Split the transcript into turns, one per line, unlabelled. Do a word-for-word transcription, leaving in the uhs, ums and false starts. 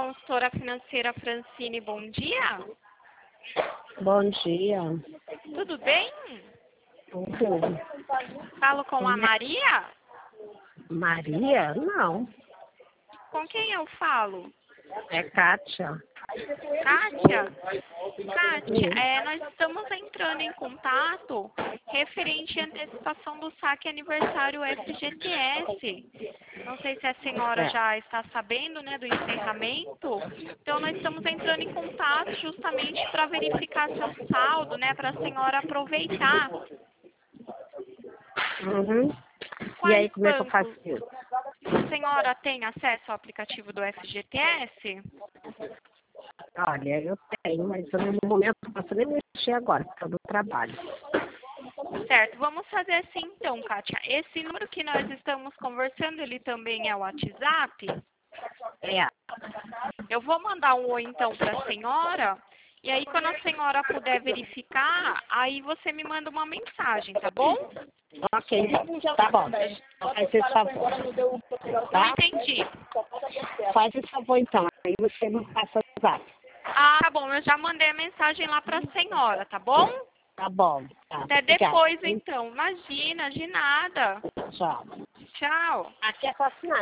consultora financeira Francine, bom dia.
Bom dia.
Tudo bem?
Tudo.
Falo com a Maria?
Maria? Não.
Com quem eu falo?
É Kátia.
Kátia? Kátia, é, nós estamos entrando em contato referente à antecipação do saque aniversário F G T S. Não sei se a senhora
É.
já está sabendo, né, do encerramento. Então, nós estamos entrando em contato justamente para verificar seu saldo, né, para a senhora aproveitar.
Uhum. E
Quais
aí, como é que eu faço
bancos
isso?
a senhora tem acesso ao aplicativo do F G T S?
Olha, eu tenho, mas eu, no momento não posso nem mexer agora, por causa do trabalho.
Certo, vamos fazer assim então, Kátia. Esse número que nós estamos conversando, ele também é o WhatsApp?
É.
Eu vou mandar um oi então para a senhora, e aí quando a senhora puder verificar, aí você me manda uma mensagem, tá bom?
Ok, tá bom. Faz esse favor.
Não
Tá?
entendi.
Faz esse favor então, aí você me passa o zap.
Ah, tá bom, eu já mandei a mensagem lá para a senhora, tá bom?
Tá bom. Tá.
Até
Obrigada.
depois então. Imagina, de nada.
Tchau.
Tchau.
Aqui é só assinar.